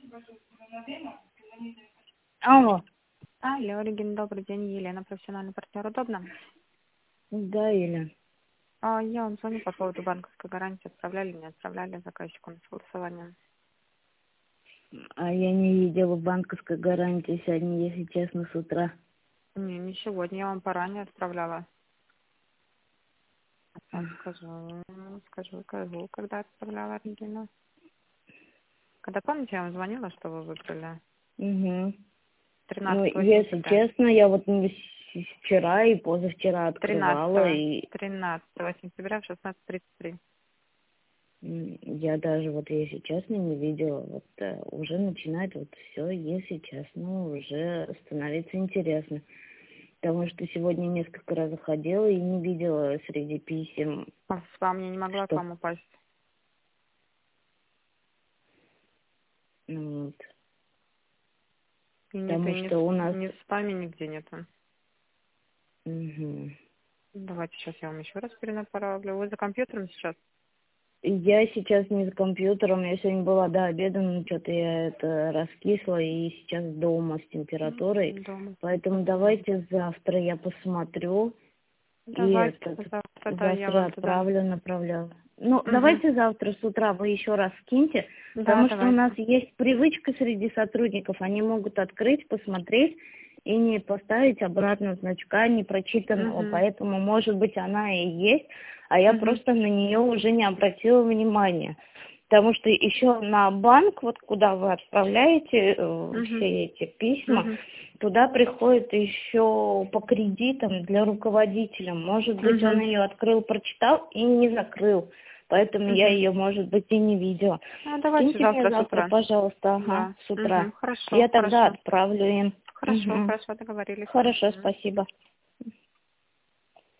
Алло. Алло, Регина, добрый день. Елена, профессиональный партнер. Удобно? Да, Елена. Я вам звоню по поводу банковской гарантии. Отправляли, не отправляли заказчику на согласование? А я не видела банковской гарантии сегодня, если честно, с утра. Не сегодня. Я вам поранее отправляла. Сейчас скажу, когда отправляла, Регина. Когда, помните, я вам звонила, что вы выбрали? Угу. Ну, 13 если сентября. честно, я вот вчера и позавчера открывала, 13, и 13 сентября в 16:33. я даже вот, если честно, не видела. Вот уже начинает вот все, если честно, уже становится интересно. Потому что сегодня несколько раз заходила и не видела среди писем, А в спам я не могла к что... вам упасть. Вот. И нет, Потому что у нас... ни в спаме нигде нету. Угу. Давайте сейчас я вам еще раз перенаправлю. Вы за компьютером сейчас? Я сейчас не за компьютером, я сегодня была до обеда, но что-то я это раскисла и сейчас дома с температурой. Дома. Поэтому давайте завтра я посмотрю и Давайте завтра, да, я завтра вам туда. направлю. Ну, Угу. давайте завтра с утра вы еще раз скиньте, Да, потому что у давайте. нас есть привычка среди сотрудников, они могут открыть, посмотреть и не поставить обратно значка непрочитанного, Угу. поэтому, может быть, она и есть, а я Угу. просто на нее уже не обратила внимания. Потому что еще на банк, вот куда вы отправляете Угу. все эти письма, Угу. туда приходит еще по кредитам для руководителя. Может быть, он Угу. ее открыл, прочитал и не закрыл. Поэтому я Угу. ее, может быть, и не видела. Давайте Скиньте мне завтра с завтра, утра. пожалуйста, ага, Да. с утра. Угу. Хорошо, Я тогда хорошо. отправлю им. Хорошо, Мгм. хорошо, договорились. Хорошо, Мгм. спасибо.